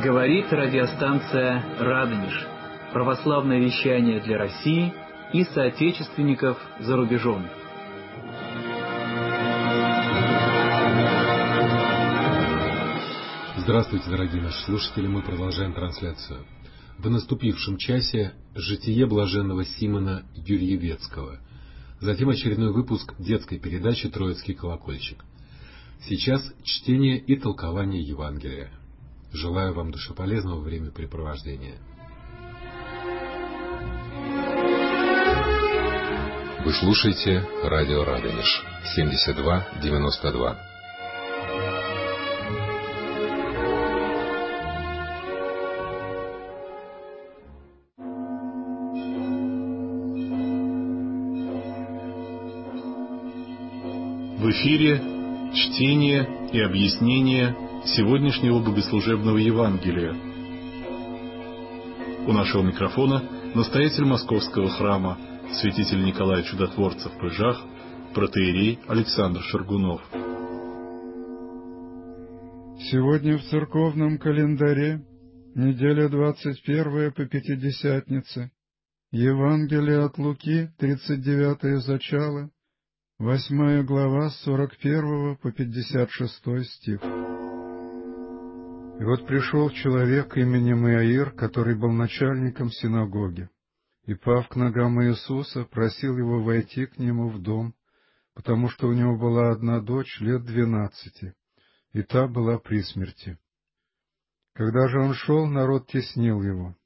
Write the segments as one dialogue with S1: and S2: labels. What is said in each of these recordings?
S1: Говорит радиостанция «Радонеж». Православное вещание для России и соотечественников за рубежом.
S2: Здравствуйте, дорогие наши слушатели, мы продолжаем трансляцию. В наступившем часе житие блаженного Симона Юрьевецкого. Затем очередной выпуск детской передачи «Троицкий колокольчик». Сейчас чтение и толкование Евангелия. Желаю вам душеполезного времяпрепровождения.
S3: Вы слушаете радио Радонеж 72-92.
S4: В эфире чтение и объяснение сегодняшнего богослужебного Евангелия. У нашего микрофона настоятель Московского храма, святитель Николай Чудотворца в Пыжах, протоиерей Александр Шаргунов.
S5: Сегодня в церковном календаре неделя 21 по Пятидесятнице, Евангелие от Луки, 39 зачало, 8 глава, с 41 по 56 стих. И вот пришел человек именем Иаир, который был начальником синагоги, и, пав к ногам Иисуса, просил его войти к нему в дом, потому что у него была одна дочь лет 12, и та была при смерти. Когда же он шел, народ теснил его.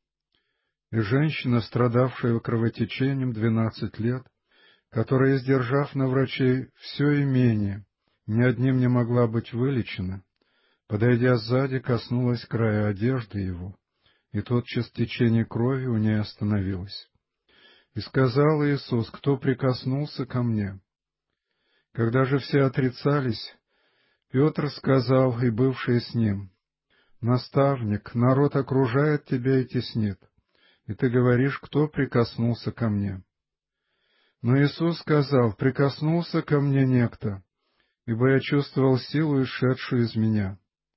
S5: И женщина, страдавшая кровотечением 12 лет, которая, издержав на врачей все имение, ни одним не могла быть вылечена, подойдя сзади, коснулась края одежды его, и тотчас течение крови у ней остановилось. И сказал Иисус: «Кто прикоснулся ко мне?» Когда же все отрицались, Петр сказал, и бывший с ним: «Наставник, народ окружает тебя и теснит, и ты говоришь: кто прикоснулся ко мне?» Но Иисус сказал: «Прикоснулся ко мне некто, ибо я чувствовал силу, исшедшую из меня».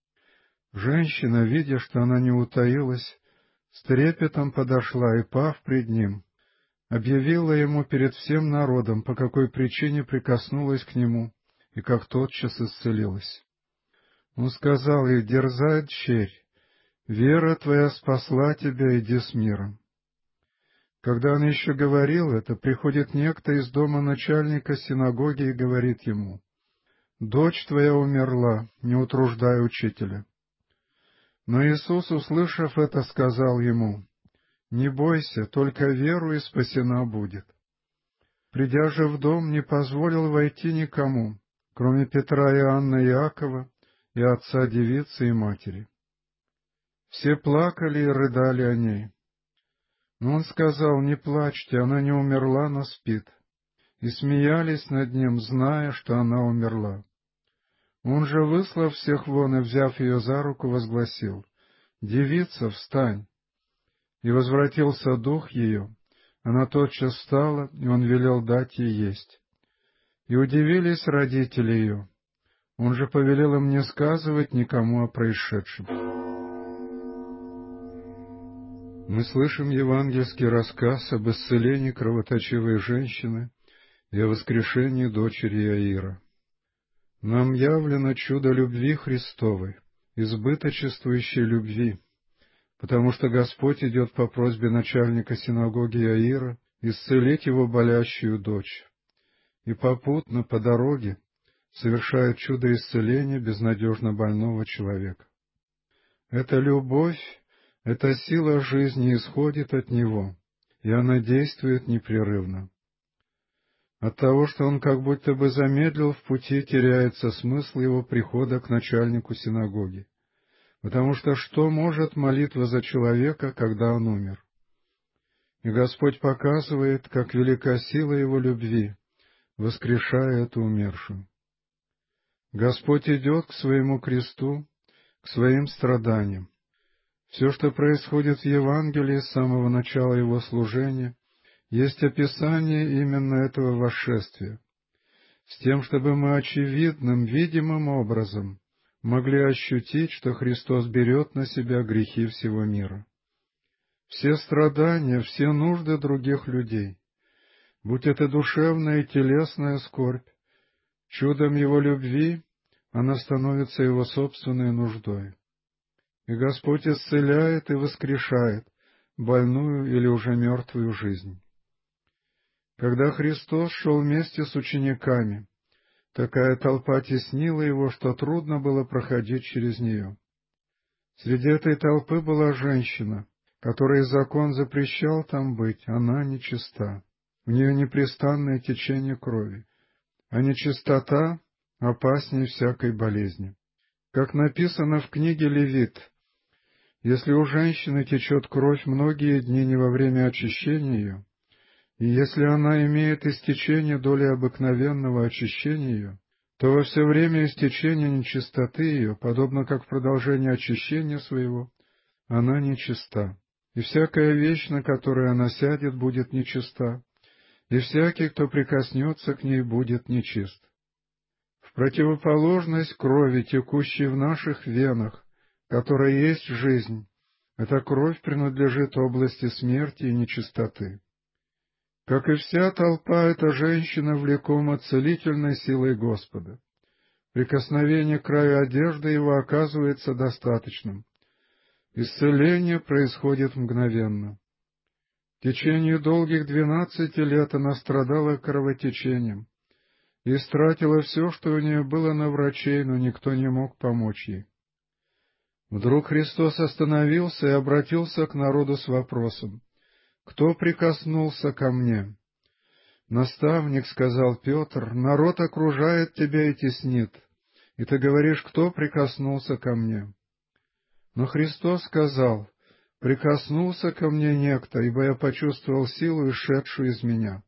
S5: Женщина, видя, что она не утаилась, с трепетом подошла и, пав пред ним, объявила ему перед всем народом, по какой причине прикоснулась к нему, и как тотчас исцелилась. Он сказал ей: «Дерзай, дщерь, вера твоя спасла тебя, иди с миром». Когда он еще говорил это, приходит некто из дома начальника синагоги и говорит ему: «Дочь твоя умерла, не утруждай учителя». Но Иисус, услышав это, сказал ему: «Не бойся, только веруй, и спасена будет». Придя же в дом, не позволил войти никому, кроме Петра, Иоанна и Иакова, и отца девицы и матери. Все плакали и рыдали о ней. Но он сказал: «Не плачьте, она не умерла, но спит». И смеялись над ним, зная, что она умерла. Он же, выслав всех вон и взяв ее за руку, возгласил: «Девица, встань!» И возвратился дух ее, она тотчас встала, и он велел дать ей есть. И удивились родители ее. Он же повелел им не сказывать никому о происшедшем. Мы слышим евангельский рассказ об исцелении кровоточивой женщины и о воскрешении дочери Иаира. Нам явлено чудо любви Христовой, избыточествующей любви, потому что Господь идет по просьбе начальника синагоги Иаира исцелить его болящую дочь, и попутно, по дороге, совершает чудо исцеления безнадежно больного человека. Эта любовь, эта сила жизни исходит от Него, и она действует непрерывно. От того, что он как будто бы замедлил в пути, теряется смысл его прихода к начальнику синагоги. Потому что может молитва за человека, когда он умер? И Господь показывает, как велика сила его любви, воскрешая эту умершую. Господь идет к своему кресту, к своим страданиям. Все, что происходит в Евангелии с самого начала его служения, есть описание именно этого восшествия, с тем, чтобы мы очевидным, видимым образом могли ощутить, что Христос берет на себя грехи всего мира. Все страдания, все нужды других людей, будь это душевная и телесная скорбь, чудом Его любви она становится Его собственной нуждой. И Господь исцеляет и воскрешает больную или уже мертвую жизнь. Когда Христос шел вместе с учениками, такая толпа теснила Его, что трудно было проходить через нее. Среди этой толпы была женщина, которой закон запрещал там быть, она нечиста. У нее непрестанное течение крови, а нечистота опаснее всякой болезни. Как написано в книге Левит, если у женщины течет кровь многие дни не во время очищения ее, и если она имеет истечение доли обыкновенного очищения ее, то во все время истечения нечистоты ее, подобно как в продолжении очищения своего, она нечиста. И всякая вещь, на которую она сядет, будет нечиста, и всякий, кто прикоснется к ней, будет нечист. В противоположность крови, текущей в наших венах, которая есть жизнь, эта кровь принадлежит области смерти и нечистоты. Как и вся толпа, эта женщина влекома целительной силой Господа. Прикосновение к краю одежды его оказывается достаточным. Исцеление происходит мгновенно. В течение долгих 12 лет она страдала кровотечением и истратила все, что у нее было на врачей, но никто не мог помочь ей. Вдруг Христос остановился и обратился к народу с вопросом: «Кто прикоснулся ко мне?» «Наставник, — сказал Петр, — народ окружает тебя и теснит, и ты говоришь, кто прикоснулся ко мне?» Но Христос сказал: «Прикоснулся ко мне некто, ибо я почувствовал силу, исшедшую из меня».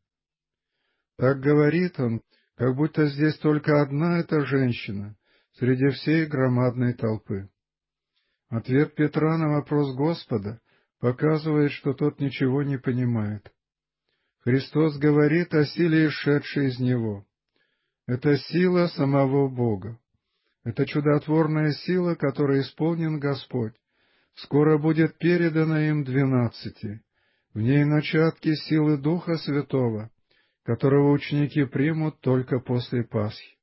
S5: Так говорит он, как будто здесь только одна эта женщина среди всей громадной толпы. Ответ Петра на вопрос Господа показывает, что тот ничего не понимает. Христос говорит о силе, исшедшей из Него. Это сила самого Бога. Это чудотворная сила, которой исполнен Господь, скоро будет передана им 12. В ней начатки силы Духа Святого, которого ученики примут только после Пасхи.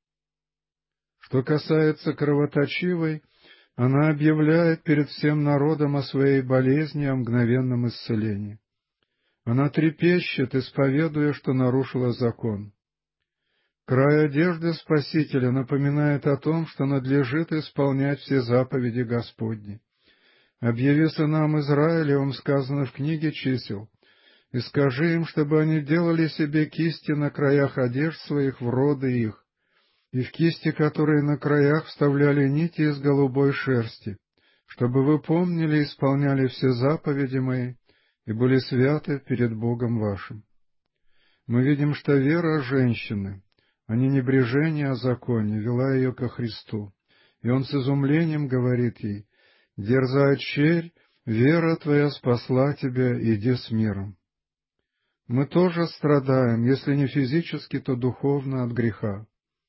S5: Что касается кровоточивой, она объявляет перед всем народом о своей болезни, о мгновенном исцелении. Она трепещет, исповедуя, что нарушила закон. Край одежды Спасителя напоминает о том, что надлежит исполнять все заповеди Господни. «Объяви сынам Израилевым, сказано в книге чисел, и скажи им, чтобы они делали себе кисти на краях одежд своих в роды их, и в кисти, которые на краях, вставляли нити из голубой шерсти, чтобы вы помнили и исполняли все заповеди мои и были святы перед Богом вашим». Мы видим, что вера женщины, а не небрежение о законе, вела ее ко Христу, и он с изумлением говорит ей: «Дерзай, черь, вера твоя спасла тебя, иди с миром». Мы тоже страдаем, если не физически, то духовно от греха.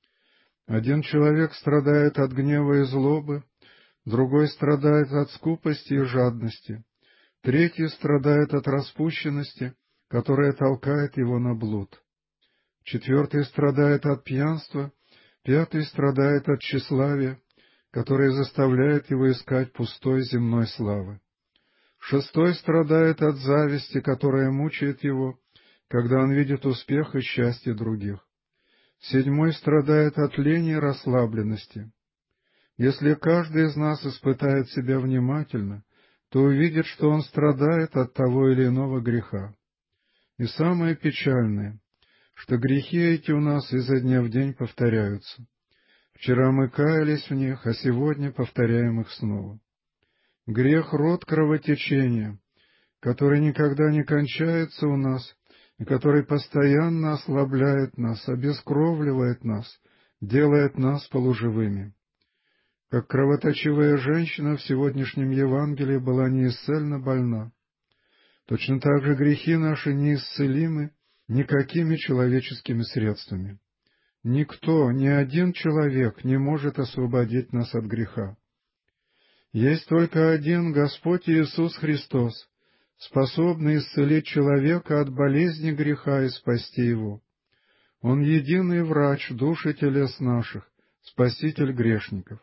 S5: Один человек страдает от гнева и злобы, другой страдает от скупости и жадности, третий страдает от распущенности, которая толкает его на блуд. Четвертый страдает от пьянства, пятый страдает от тщеславия, которое заставляет его искать пустой земной славы. Шестой страдает от зависти, которая мучает его, когда он видит успех и счастье других. Седьмой страдает от лени и расслабленности. Если каждый из нас испытает себя внимательно, то увидит, что он страдает от того или иного греха. И самое печальное, что грехи эти у нас изо дня в день повторяются. Вчера мы каялись в них, а сегодня повторяем их снова. Грех — род кровотечения, который никогда не кончается у нас, и который постоянно ослабляет нас, обескровливает нас, делает нас полуживыми. Как кровоточивая женщина в сегодняшнем Евангелии была неисцельно больна, точно так же грехи наши неисцелимы никакими человеческими средствами. Никто, ни один человек не может освободить нас от греха. Есть только один Господь Иисус Христос, способный исцелить человека от болезни греха и спасти его. Он единый врач душ и телес наших, Спаситель грешников.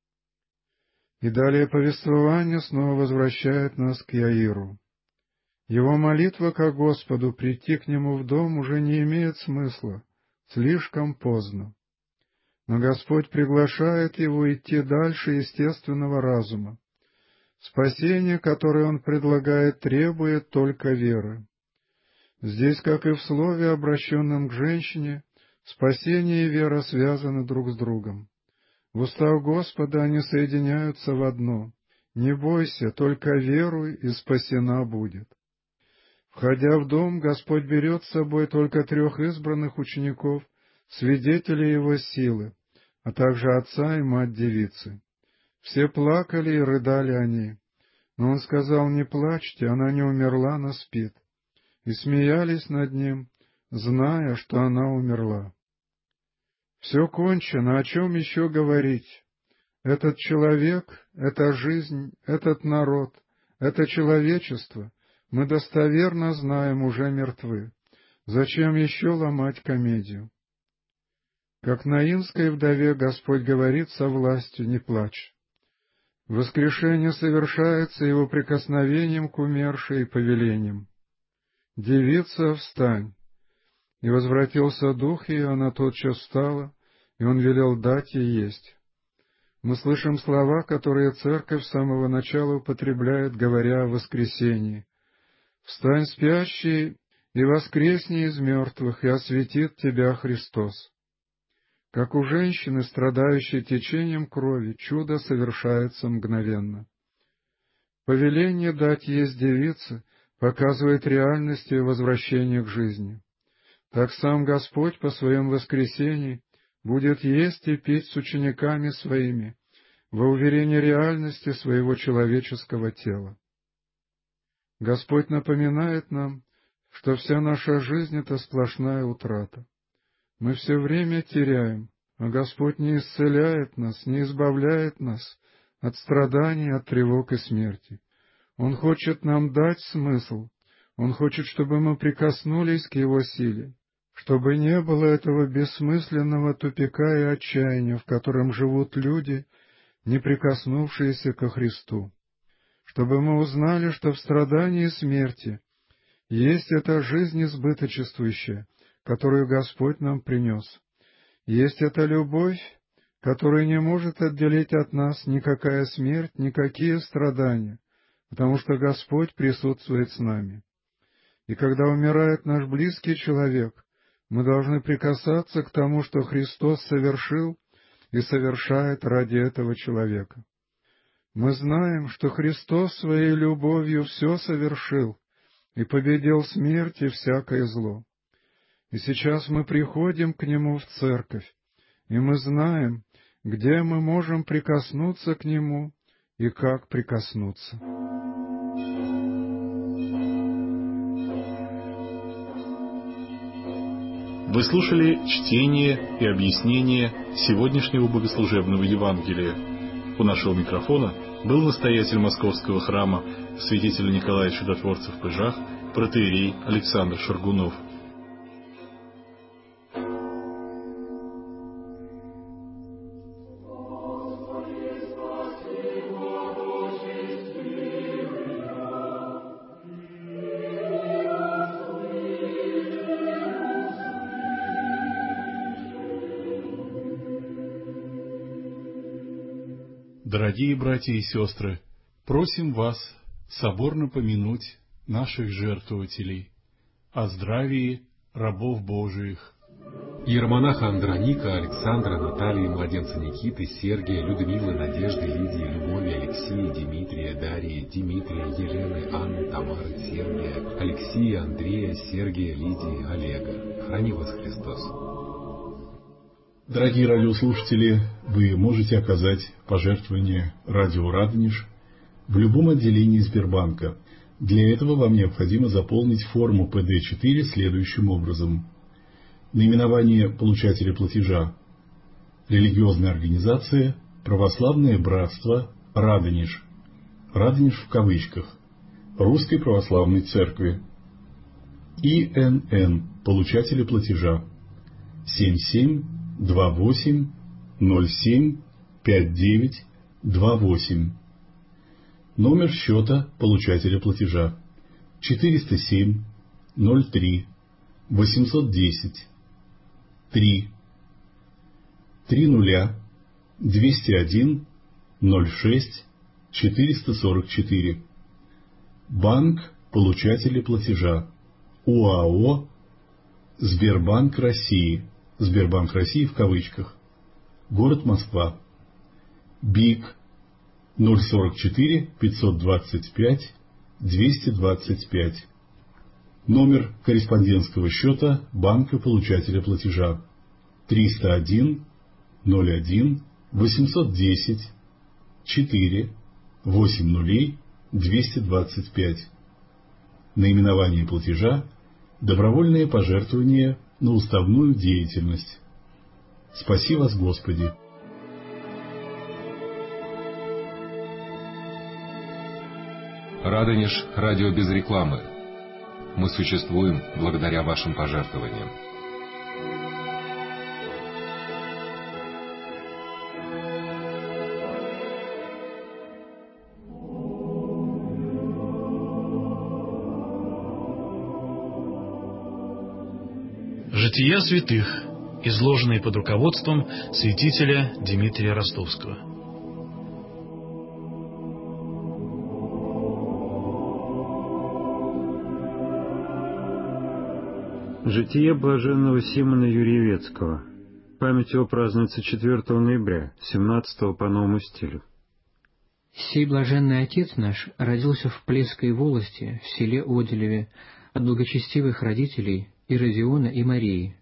S5: И далее повествование снова возвращает нас к Яиру. Его молитва ко Господу прийти к нему в дом уже не имеет смысла, слишком поздно. Но Господь приглашает его идти дальше естественного разума. Спасение, которое Он предлагает, требует только веры. Здесь, как и в слове, обращенном к женщине, спасение и вера связаны друг с другом. В устах Господа они соединяются в одно. «Не бойся, только веруй, и спасена будет». Входя в дом, Господь берет с собой только 3 избранных учеников, свидетелей Его силы, а также отца и мать девицы. Все плакали и рыдали они, но Он сказал: «Не плачьте, она не умерла, но спит». И смеялись над Ним, зная, что она умерла. Все кончено, о чем еще говорить? Этот человек, эта жизнь, этот народ, это человечество, мы достоверно знаем, уже мертвы. Зачем еще ломать комедию? Как наинской вдове Господь говорит со властью: «Не плачь». Воскрешение совершается Его прикосновением к умершей и повелением: «Девица, встань!» И возвратился дух ее, она тотчас встала, и Он велел дать ей есть. Мы слышим слова, которые Церковь с самого начала употребляет, говоря о воскресении: «Встань, спящий, и воскресни из мертвых, и осветит тебя Христос». Как у женщины, страдающей течением крови, чудо совершается мгновенно. Повеление дать есть девице показывает реальность ее возвращения к жизни. Так сам Господь по своем воскресении будет есть и пить с учениками Своими во уверении реальности Своего человеческого тела. Господь напоминает нам, что вся наша жизнь — это сплошная утрата. Мы все время теряем, а Господь не исцеляет нас, не избавляет нас от страданий, от тревог и смерти. Он хочет нам дать смысл, Он хочет, чтобы мы прикоснулись к Его силе, чтобы не было этого бессмысленного тупика и отчаяния, в котором живут люди, не прикоснувшиеся ко Христу, чтобы мы узнали, что в страдании и смерти есть эта жизнь избыточествующая, которую Господь нам принес. Есть эта любовь, которую не может отделить от нас никакая смерть, никакие страдания, потому что Господь присутствует с нами. И когда умирает наш близкий человек, мы должны прикасаться к тому, что Христос совершил и совершает ради этого человека. Мы знаем, что Христос Своей любовью все совершил и победил смерть и всякое зло. И сейчас мы приходим к Нему в церковь, и мы знаем, где мы можем прикоснуться к Нему и как прикоснуться.
S4: Вы слушали чтение и объяснение сегодняшнего богослужебного Евангелия. У нашего микрофона был настоятель Московского храма святителя Николая Чудотворца в Пыжах, протоиерей Александр Шаргунов.
S6: Дорогие братья и сестры, просим вас соборно помянуть наших жертвователей, о здравии рабов Божиих.
S2: Иеромонаха Андроника, Александра, Натальи, младенца Никиты, Сергия, Людмилы, Надежды, Лидии, Любови, Алексея, Дмитрия, Дарьи, Дмитрия, Елены, Анны, Тамары, Сергия, Алексея, Андрея, Сергия, Лидии, Олега. Храни вас Христос.
S4: Дорогие радиослушатели, вы можете оказать пожертвование радио Радонеж в любом отделении Сбербанка. Для этого вам необходимо заполнить форму ПД-4 следующим образом.
S6: Наименование получателя платежа. Религиозная организация «Православное братство Радонеж». Радонеж в кавычках. Русской Православной Церкви. ИНН получателя платежа. 7728075928. Номер счета получателя платежа. 407 03 810 3 30 201 06 444. Банк получателя платежа. УАО Сбербанк России. Сбербанк России в кавычках. Город Москва. БИК 044 525 225. Номер корреспондентского счета банка получателя платежа. 301 01 810 4 80 225. Наименование платежа – добровольное пожертвование на уставную деятельность. Спаси вас, Господи!
S3: Радонеж – радио без рекламы. Мы существуем благодаря вашим пожертвованиям.
S7: Жития святых, изложенные под руководством святителя Дмитрия Ростовского.
S5: Житие блаженного Симона Юрьевецкого. Память его празднуется 4 ноября, 17 по новому стилю.
S8: Сей блаженный отец наш родился в Плесской волости, в селе Оделеве, от благочестивых родителей Иродиона и Марии.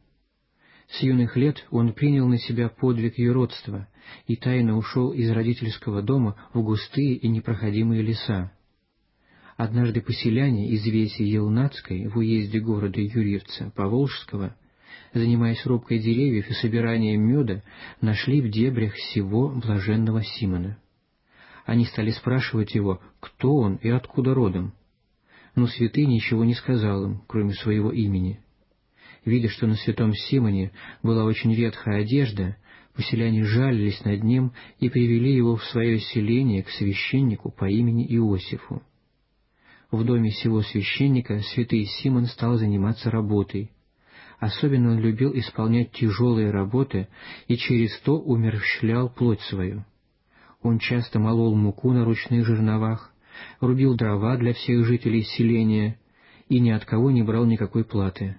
S8: С юных лет он принял на себя подвиг юродства и тайно ушел из родительского дома в густые и непроходимые леса. Однажды поселяне из веси Елнацкой в уезде города Юрьевца Поволжского, занимаясь рубкой деревьев и собиранием меда, нашли в дебрях сего блаженного Симона. Они стали спрашивать его, кто он и откуда родом. Но святый ничего не сказал им, кроме своего имени. Видя, что на святом Симоне была очень ветхая одежда, поселяне жалились над ним и привели его в свое селение к священнику по имени Иосифу. В доме сего священника святый Симон стал заниматься работой. Особенно он любил исполнять тяжелые работы и через то умерщвлял плоть свою. Он часто молол муку на ручных жерновах, рубил дрова для всех жителей селения и ни от кого не брал никакой платы.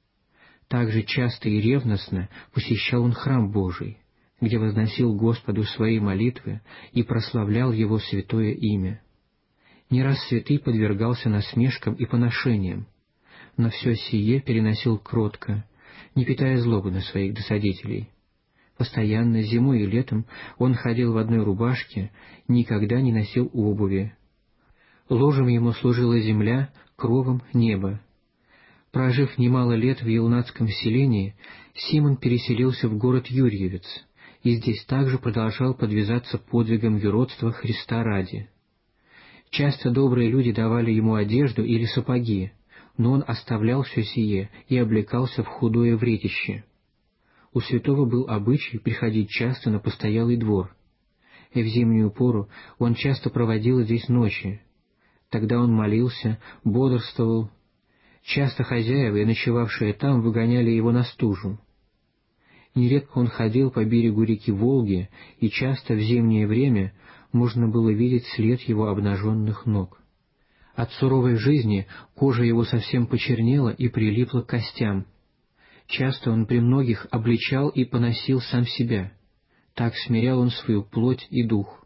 S8: Также часто и ревностно посещал он храм Божий, где возносил Господу свои молитвы и прославлял Его святое имя. Не раз святый подвергался насмешкам и поношениям, но все сие переносил кротко, не питая злобы на своих досадителей. Постоянно зимой и летом он ходил в одной рубашке, никогда не носил обуви. Ложем ему служила земля, кровом — небо. Прожив немало лет в Елнацком селении, Симон переселился в город Юрьевец, и здесь также продолжал подвязаться подвигом юродства Христа ради. Часто добрые люди давали ему одежду или сапоги, но он оставлял все сие и облекался в худое вретище. У святого был обычай приходить часто на постоялый двор, и в зимнюю пору он часто проводил здесь ночи. Тогда он молился, бодрствовал. Часто хозяева, ночевавшие там, выгоняли его на стужу. Нередко он ходил по берегу реки Волги, и часто в зимнее время можно было видеть след его обнаженных ног. От суровой жизни кожа его совсем почернела и прилипла к костям. Часто он при многих обличал и поносил сам себя. Так смирял он свою плоть и дух.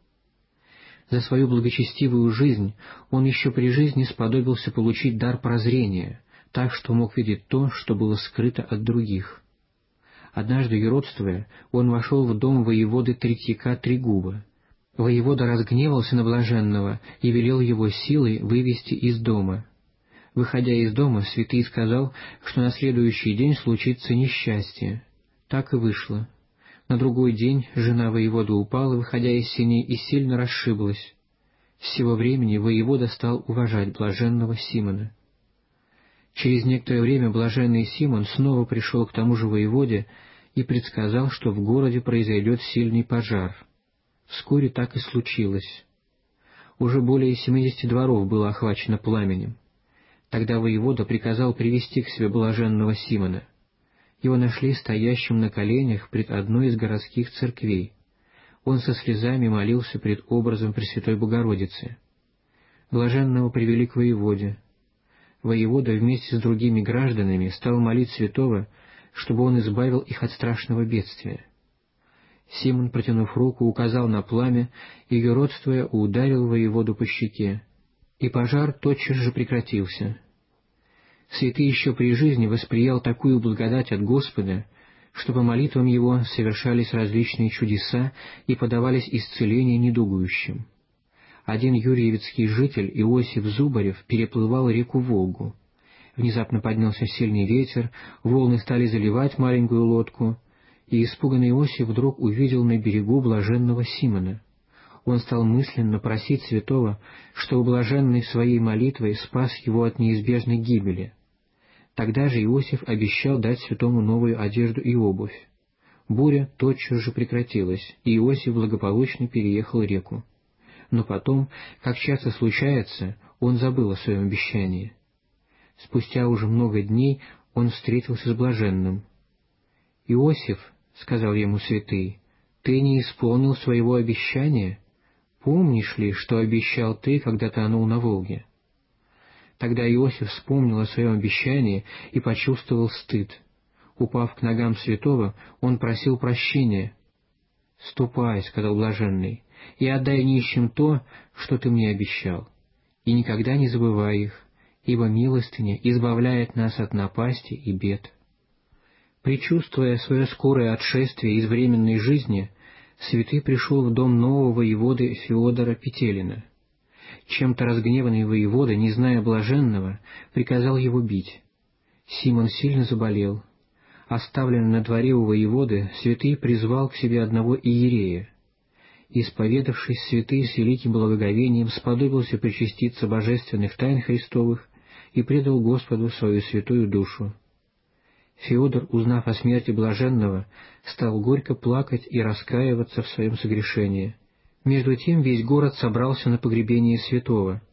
S8: За свою благочестивую жизнь он еще при жизни сподобился получить дар прозрения, так что мог видеть то, что было скрыто от других. Однажды, юродствуя, он вошел в дом воеводы Третьяка Трегуба. Воевода разгневался на блаженного и велел его силой вывести из дома. Выходя из дома, святый сказал, что на следующий день случится несчастье. Так и вышло. На другой день жена воевода упала, выходя из сеней, и сильно расшиблась. С сего времени воевода стал уважать блаженного Симона. Через некоторое время блаженный Симон снова пришел к тому же воеводе и предсказал, что в городе произойдет сильный пожар. Вскоре так и случилось. Уже более 70 дворов было охвачено пламенем. Тогда воевода приказал привести к себе блаженного Симона. Его нашли стоящим на коленях пред одной из городских церквей. Он со слезами молился пред образом Пресвятой Богородицы. Блаженного привели к воеводе. Воевода вместе с другими гражданами стал молить святого, чтобы он избавил их от страшного бедствия. Симон, протянув руку, указал на пламя и, юродствуя, ударил воеводу по щеке, и пожар тотчас же прекратился. Святый еще при жизни восприял такую благодать от Господа, что по молитвам его совершались различные чудеса и подавались исцеления недугующим. Один юрьевецкий житель, Иосиф Зубарев, переплывал реку Волгу. Внезапно поднялся сильный ветер, волны стали заливать маленькую лодку, и испуганный Иосиф вдруг увидел на берегу блаженного Симона. Он стал мысленно просить святого, чтобы блаженный своей молитвой спас его от неизбежной гибели. Тогда же Иосиф обещал дать святому новую одежду и обувь. Буря тотчас же прекратилась, и Иосиф благополучно переехал реку. Но потом, как часто случается, он забыл о своем обещании. Спустя уже много дней он встретился с блаженным. «Иосиф, — сказал ему святый, — ты не исполнил своего обещания? Помнишь ли, что обещал ты, когда тонул на Волге?» Тогда Иосиф вспомнил о своем обещании и почувствовал стыд. Упав к ногам святого, он просил прощения. «Ступай, — сказал блаженный, — и отдай нищим то, что ты мне обещал, и никогда не забывай их, ибо милостыня избавляет нас от напасти и бед». Предчувствуя свое скорое отшествие из временной жизни, святый пришел в дом нового воеводы Феодора Петелина. Чем-то разгневанный воевода, не зная блаженного, приказал его бить. Симон сильно заболел. Оставленный на дворе у воеводы, святый призвал к себе одного иерея. Исповедавшись, святый с великим благоговением сподобился причаститься божественных тайн Христовых и предал Господу свою святую душу. Феодор, узнав о смерти блаженного, стал горько плакать и раскаиваться в своем согрешении. Между тем весь город собрался на погребение святого.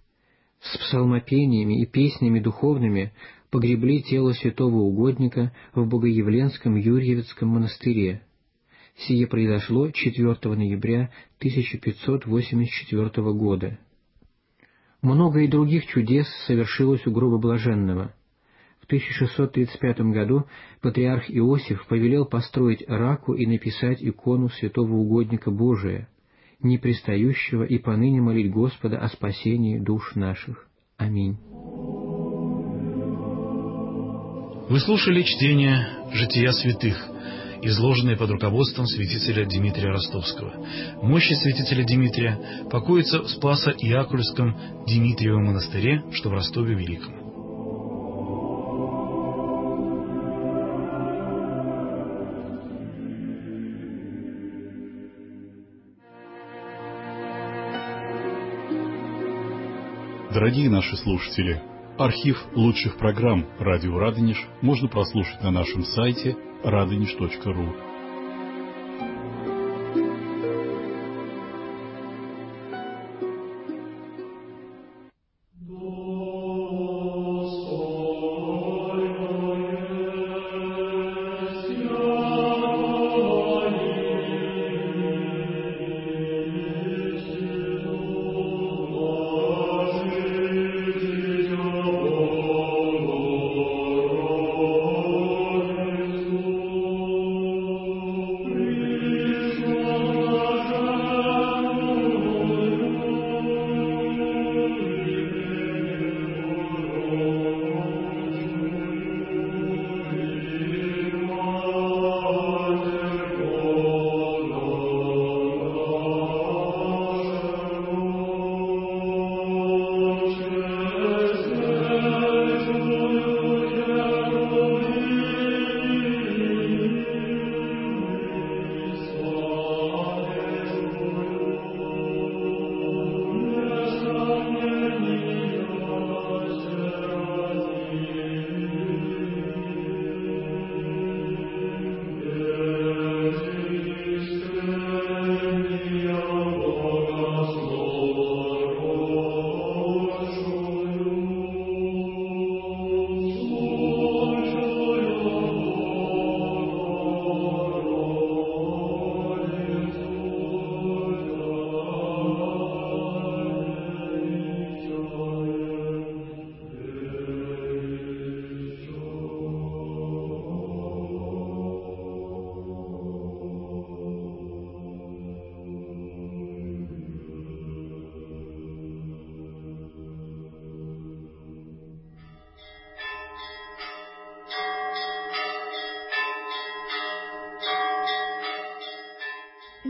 S8: С псалмопениями и песнями духовными погребли тело святого угодника в Богоявленском Юрьевецком монастыре. Сие произошло 4 ноября 1584 года. Много и других чудес совершилось у гроба блаженного. В 1635 году патриарх Иосиф повелел построить раку и написать икону святого угодника Божия, не пристающего и поныне молить Господа о спасении душ наших. Аминь.
S7: Вы слушали чтение «Жития святых», изложенное под руководством святителя Дмитрия Ростовского. Мощи святителя Дмитрия покоятся в Спасо-Иакульском Дмитриевом монастыре, что в Ростове Великом.
S6: Дорогие наши слушатели, архив лучших программ «Радио Радонеж» можно прослушать на нашем сайте radonеж.ру.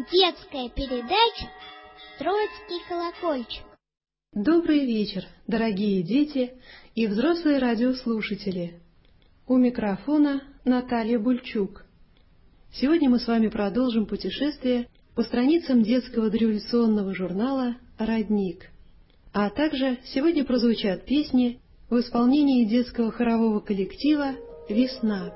S9: Детская передача «Троицкий колокольчик».
S10: Добрый вечер, дорогие дети и взрослые радиослушатели. У микрофона Наталья Бульчук. Сегодня мы с вами продолжим путешествие по страницам детского дореволюционного журнала «Родник». А также сегодня прозвучат песни в исполнении детского хорового коллектива «Весна».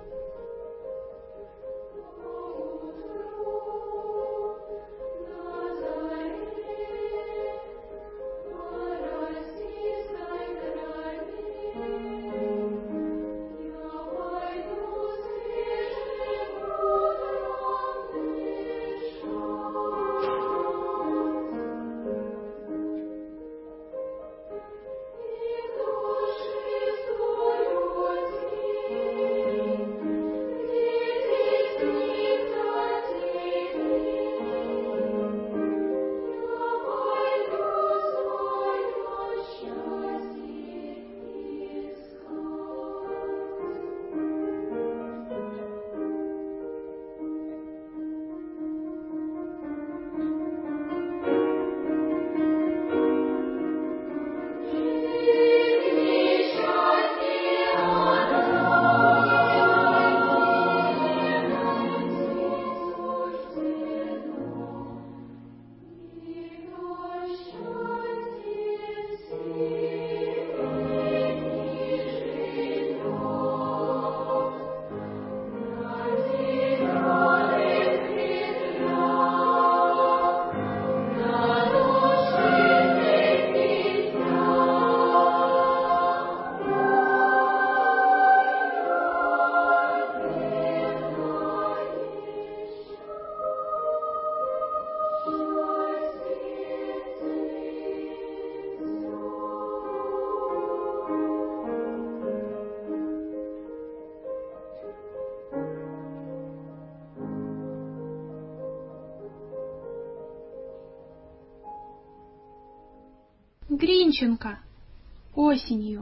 S11: Гринченко. Осенью.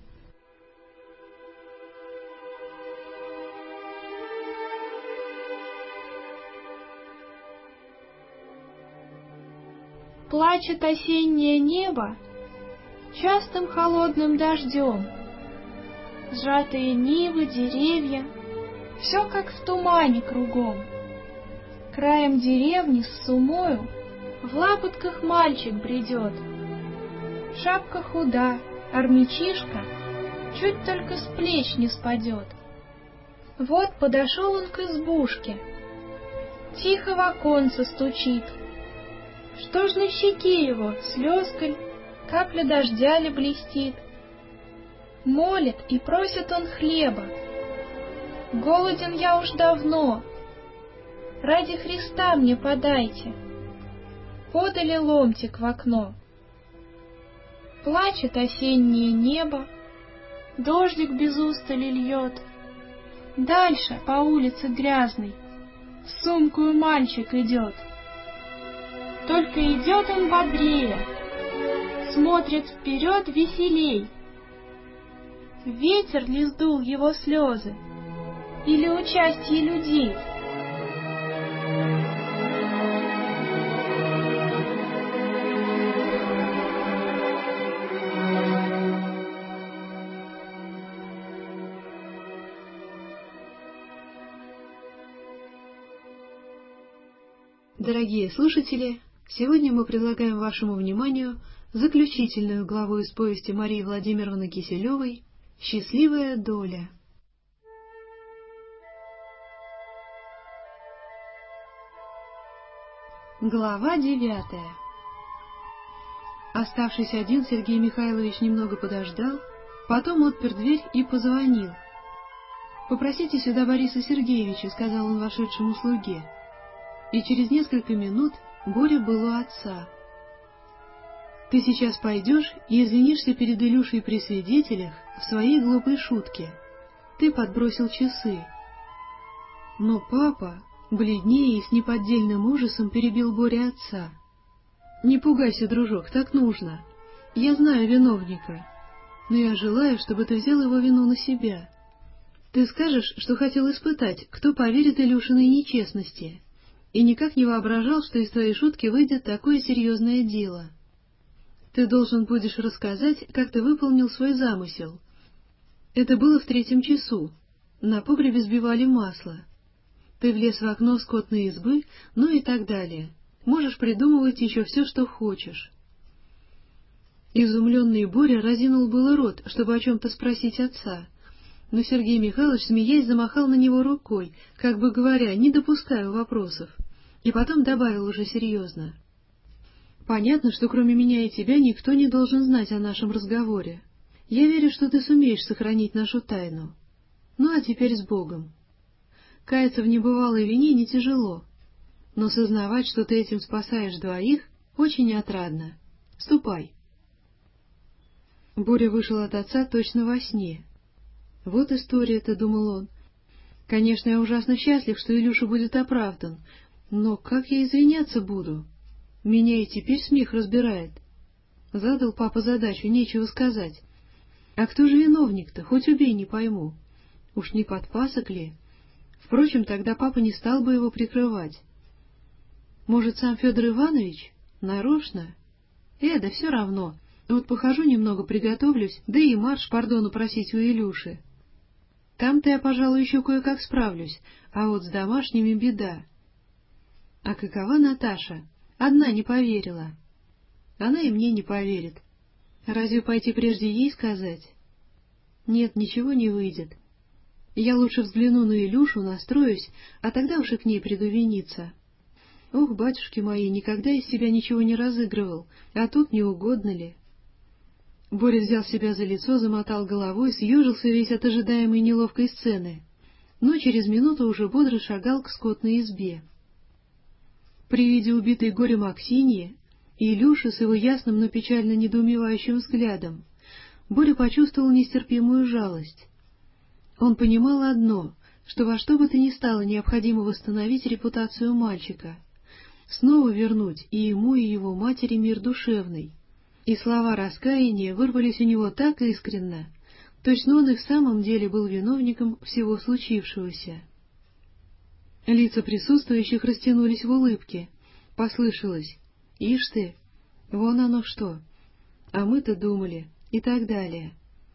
S11: Плачет осеннее небо частым холодным дождем. Сжатые нивы, деревья, все как в тумане кругом. Краем деревни с сумою в лапотках мальчик бредет. Шапка худа, армячишка чуть только с плеч не спадет. Вот подошел он к избушке, тихо в оконце стучит. Что ж на щеке его слезкой капля дождя ли блестит? Молит и просит он хлеба. Голоден я уж давно, ради Христа мне подайте. Подали ломтик в окно. Плачет осеннее небо, дождик без устали льет. Дальше по улице грязной с сумкою мальчик идет. Только идет он бодрее, смотрит вперед веселей. Ветер ли сдул его слезы или участие людей?
S10: Дорогие слушатели, сегодня мы предлагаем вашему вниманию заключительную главу из повести Марии Владимировны Киселевой «Счастливая доля». Глава 9. Оставшийся один, Сергей Михайлович немного подождал, потом отпер дверь и позвонил. «Попросите сюда Бориса Сергеевича», — сказал он вошедшему слуге. И через несколько минут горе было у отца. «Ты сейчас пойдешь и извинишься перед Илюшей при свидетелях в своей глупой шутке. Ты подбросил часы». Но папа, бледнее и с неподдельным ужасом, перебил горе отца. «Не пугайся, дружок, так нужно. Я знаю виновника, но я желаю, чтобы ты взял его вину на себя. Ты скажешь, что хотел испытать, кто поверит Илюшиной нечестности, и никак не воображал, что из твоей шутки выйдет такое серьезное дело. Ты должен будешь рассказать, как ты выполнил свой замысел. Это было в 3 часу. На погребе сбивали масло. Ты влез в окно скотной избы, ну и так далее. Можешь придумывать еще все, что хочешь. Изумленный Боря разинул было рот, чтобы о чем-то спросить отца, но Сергей Михайлович, смеясь, замахал на него рукой, как бы говоря, не допускаю вопросов, и потом добавил уже серьезно. Понятно, что кроме меня и тебя никто не должен знать о нашем разговоре. Я верю, что ты сумеешь сохранить нашу тайну. Ну, а теперь с Богом. Каяться в небывалой вине не тяжело, но сознавать, что ты этим спасаешь 2, очень отрадно. Ступай. Боря вышел от отца точно во сне. Вот история-то, думал он. Конечно, я ужасно счастлив, что Илюша будет оправдан, но как я извиняться буду? Меня и теперь смех разбирает. Задал папа задачу, нечего сказать. А кто же виновник-то, хоть убей, не пойму. Уж не подпасок ли? Впрочем, тогда папа не стал бы его прикрывать. Может, сам Федор Иванович? Нарочно? Да все равно. Вот похожу немного, приготовлюсь, да и марш пардону просить у Илюши. Там-то я, пожалуй, еще кое-как справлюсь, а вот с домашними беда. А какова Наташа? Одна не поверила. Она и мне не поверит. Разве пойти прежде ей сказать? Нет, ничего не выйдет. Я лучше взгляну на Илюшу, настроюсь, а тогда уж и к ней приду виниться. Ох, батюшки мои, никогда из себя ничего не разыгрывал, а тут не угодно ли? Боря взял себя за лицо, замотал головой, съежился весь от ожидаемой неловкой сцены, но через минуту уже бодро шагал к скотной избе. При виде убитой горем Аксиньи и Илюши с его ясным, но печально недоумевающим взглядом, Боря почувствовал нестерпимую жалость. Он понимал одно, что во что бы то ни стало необходимо восстановить репутацию мальчика, снова вернуть и ему, и его матери мир душевный. И слова раскаяния вырвались у него так искренно, точно он и в самом деле был виновником всего случившегося. Лица присутствующих растянулись в улыбке. Послышалось: «Ишь ты, вон оно что! А мы-то думали», и так далее.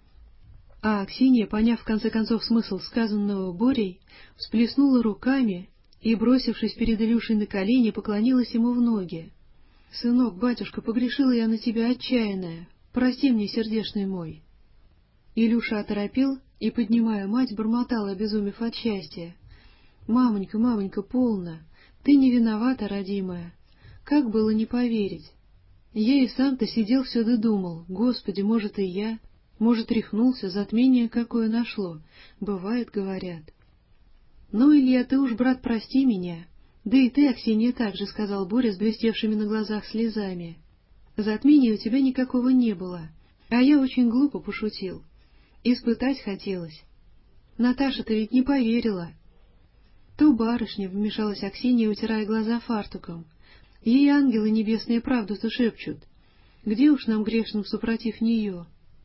S10: А Аксинья, поняв в конце концов смысл сказанного Борей, всплеснула руками и, бросившись перед Илюшей на колени, поклонилась ему в ноги. «Сынок, батюшка, погрешила я на тебя отчаянная, прости мне, сердечный мой». Илюша оторопел и, поднимая мать, бормотал, обезумев от счастья: «Мамонька, мамонька, полно, ты не виновата, родимая. Как было не поверить? Я и сам-то сидел все додумал, Господи, может, и я, может, рехнулся, затмение какое нашло, бывает, говорят. Ну, Илья, ты уж, брат, прости меня». «Да и ты, Аксинья, так же», — сказал Боря с блестевшими на глазах слезами. «Затмения у тебя никакого не было, а я очень глупо пошутил. Испытать хотелось. Наташа-то ведь не поверила». «То барышня», — вмешалась Аксинья, утирая глаза фартуком. «Ей ангелы небесные правду-то шепчут. Где уж нам грешным супротив нее?»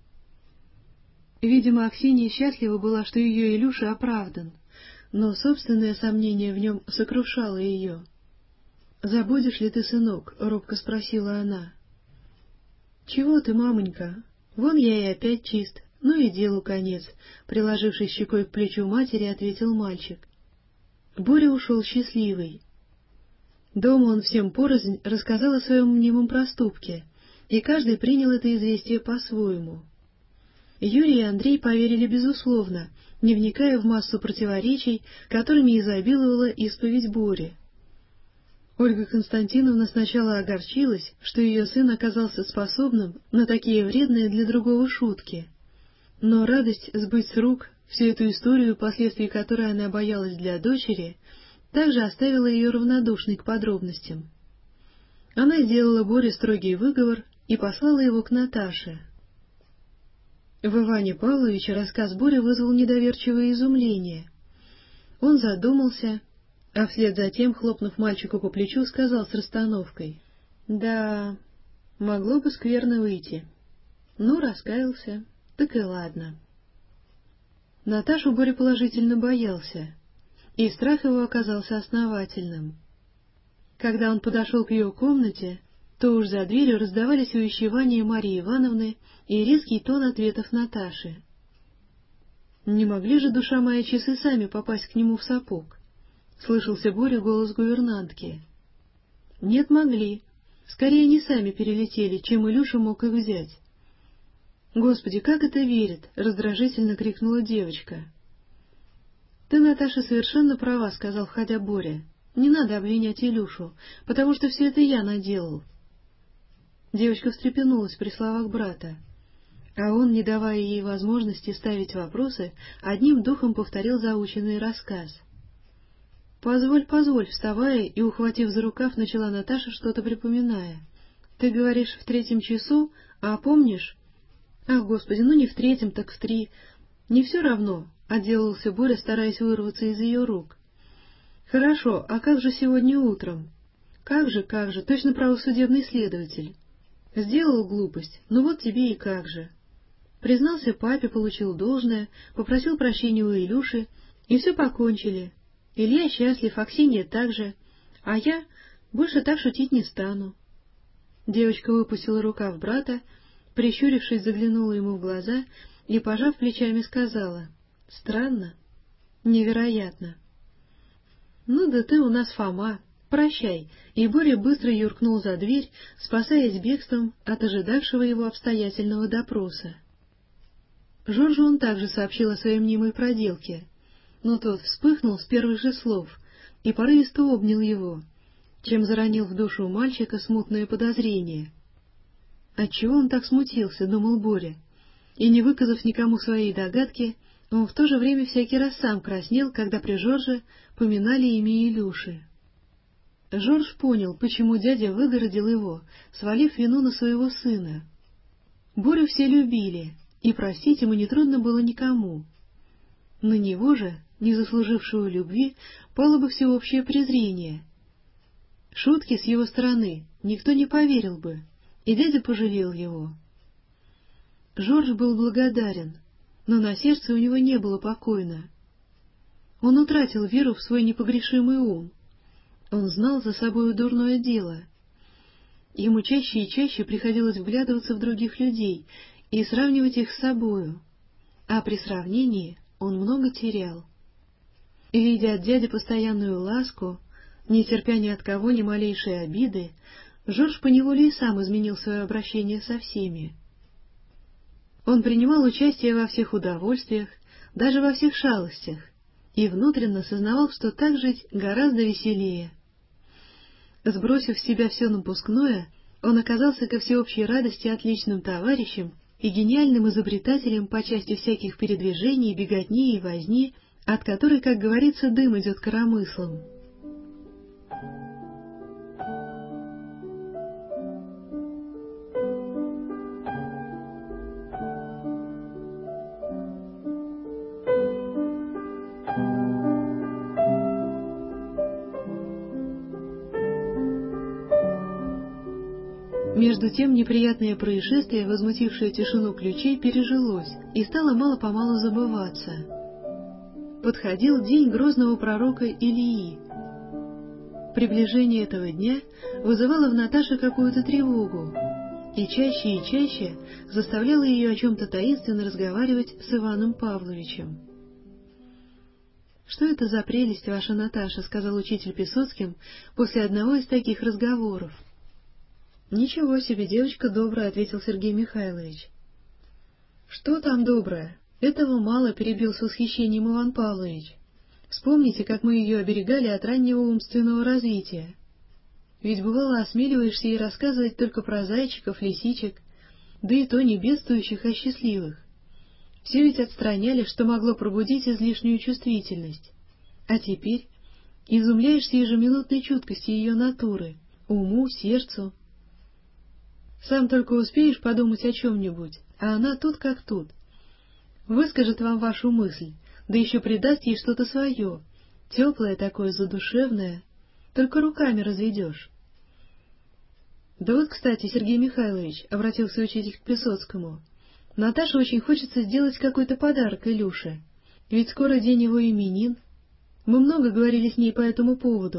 S10: Видимо, Аксинья счастлива была, что ее Илюша оправдан, но собственное сомнение в нем сокрушало ее. «Забудешь ли ты, сынок?» — робко спросила она. «Чего ты, мамонька? Вон я и опять чист, ну и делу конец», — приложившись щекой к плечу матери, ответил мальчик. Боря ушел счастливый. Дома он всем порознь рассказал о своем мнимом проступке, и каждый принял это известие по-своему. Юрий и Андрей поверили безусловно, не вникая в массу противоречий, которыми изобиловала исповедь Бори. Ольга Константиновна сначала огорчилась, что ее сын оказался способным на такие вредные для другого шутки, но радость сбыть с рук всю эту историю, последствий которой она боялась для дочери, также оставила ее равнодушной к подробностям. Она сделала Боре строгий выговор и послала его к Наташе. В Иване Павловиче рассказ Бори вызвал недоверчивое изумление. Он задумался, а вслед за тем, хлопнув мальчику по плечу, сказал с расстановкой: «Да, могло бы скверно выйти. Ну, раскаялся, так и ладно». Наташу Боря положительно боялся, и страх его оказался основательным. Когда он подошел к ее комнате, то уж за дверью раздавались увещевания Марьи Ивановны и резкий тон ответов Наташи. «Не могли же, душа моя, часы сами попасть к нему в сапог?» — слышался Боря голос гувернантки. «Нет, могли. Скорее, они сами перелетели, чем Илюша мог их взять». «Господи, как это верит!» — раздражительно крикнула девочка. «Ты, Наташа, совершенно права», — сказал, входя Боря. «Не надо обвинять Илюшу, потому что все это я наделал». Девочка встрепенулась при словах брата, а он, не давая ей возможности ставить вопросы, одним духом повторил заученный рассказ. «Позволь, позволь», — вставая и, ухватив за рукав, начала Наташа, что-то припоминая. «Ты говоришь, в 3 часу, а помнишь?» «Ах, Господи, ну не в 3, так в 3. Не все равно», — отделался Боря, стараясь вырваться из ее рук. «Хорошо, а как же сегодня утром?» Как же, точно правосудебный следователь. Сделал глупость, ну вот тебе и как же». Признался папе, получил должное, попросил прощения у Илюши, и все покончили. Илья счастлив, Аксинья также, а я больше так шутить не стану. Девочка выпустила рукав брата, прищурившись, заглянула ему в глаза и, пожав плечами, сказала: «Странно, невероятно». «Ну да ты у нас Фома, прощай», и Боря быстро юркнул за дверь, спасаясь бегством от ожидавшего его обстоятельного допроса. Жоржу он также сообщил о своей мнимой проделке, но тот вспыхнул с первых же слов и порывисто обнял его, чем заронил в душу мальчика смутное подозрение. Отчего он так смутился, думал Боря, и, не выказав никому своей догадки, он в то же время всякий раз сам краснел, когда при Жорже поминали имя Илюши. Жорж понял, почему дядя выгородил его, свалив вину на своего сына. Борю все любили, и простить ему нетрудно было никому. На него же, не заслужившего любви, пало бы всеобщее презрение. Шутки с его стороны никто не поверил бы, и дядя пожалел его. Жорж был благодарен, но на сердце у него не было покойно. Он утратил веру в свой непогрешимый ум. Он знал за собою дурное дело. Ему чаще и чаще приходилось вглядываться в других людей и сравнивать их с собою, а при сравнении он много терял. И, видя от дяди постоянную ласку, не терпя ни от кого ни малейшей обиды, Жорж поневоле и сам изменил свое обращение со всеми. Он принимал участие во всех удовольствиях, даже во всех шалостях, и внутренно сознавал, что так жить гораздо веселее. Сбросив с себя все напускное, он оказался ко всеобщей радости отличным товарищем и гениальным изобретателем по части всяких передвижений, беготни и возни, от которой, как говорится, дым идет коромыслом. Между тем неприятное происшествие, возмутившее тишину ключей, пережилось и стало мало-помалу забываться. Подходил день грозного пророка Илии. Приближение этого дня вызывало в Наташе какую-то тревогу, и чаще заставляло ее о чем-то таинственно разговаривать с Иваном Павловичем. «Что это за прелесть ваша, Наташа?» — сказал учитель Песоцким после одного из таких разговоров. «Ничего себе, девочка добрая», — ответил Сергей Михайлович. «Что там доброе? Этого мало», — перебил с восхищением Иван Павлович. «Вспомните, как мы ее оберегали от раннего умственного развития. Ведь, бывало, осмеливаешься ей рассказывать только про зайчиков, лисичек, да и то не бедствующих, а счастливых. Все ведь отстраняли, что могло пробудить излишнюю чувствительность. А теперь изумляешься ежеминутной чуткости ее натуры, уму, сердцу. Сам только успеешь подумать о чем-нибудь, а она тут как тут. Выскажет вам вашу мысль, да еще придаст ей что-то свое, теплое такое, задушевное, только руками разведешь». «Да вот, кстати, Сергей Михайлович», — обратился учитель к Песоцкому, — «Наташе очень хочется сделать какой-то подарок Илюше, ведь скоро день его именин. Мы много говорили с ней по этому поводу,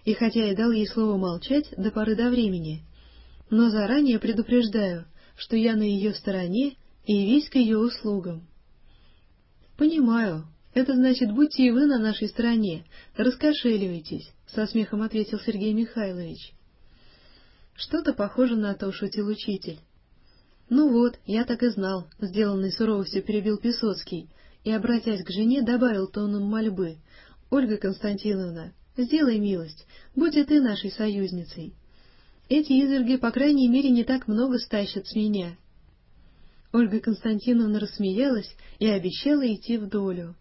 S10: и хотя я дал ей слово молчать до поры до времени, но заранее предупреждаю, что я на ее стороне и весь к ее услугам. — Понимаю. Это значит, будьте и вы на нашей стороне, раскошеливайтесь, — со смехом ответил Сергей Михайлович. — Что-то похоже на то, — шутил учитель. — Ну вот, я так и знал, — сделанной суровостью перебил Песоцкий, и, обратясь к жене, добавил тоном мольбы: — Ольга Константиновна, сделай милость, будь и ты нашей союзницей. Эти изверги, по крайней мере, не так много стащат с меня. Ольга Константиновна рассмеялась и обещала идти в долю.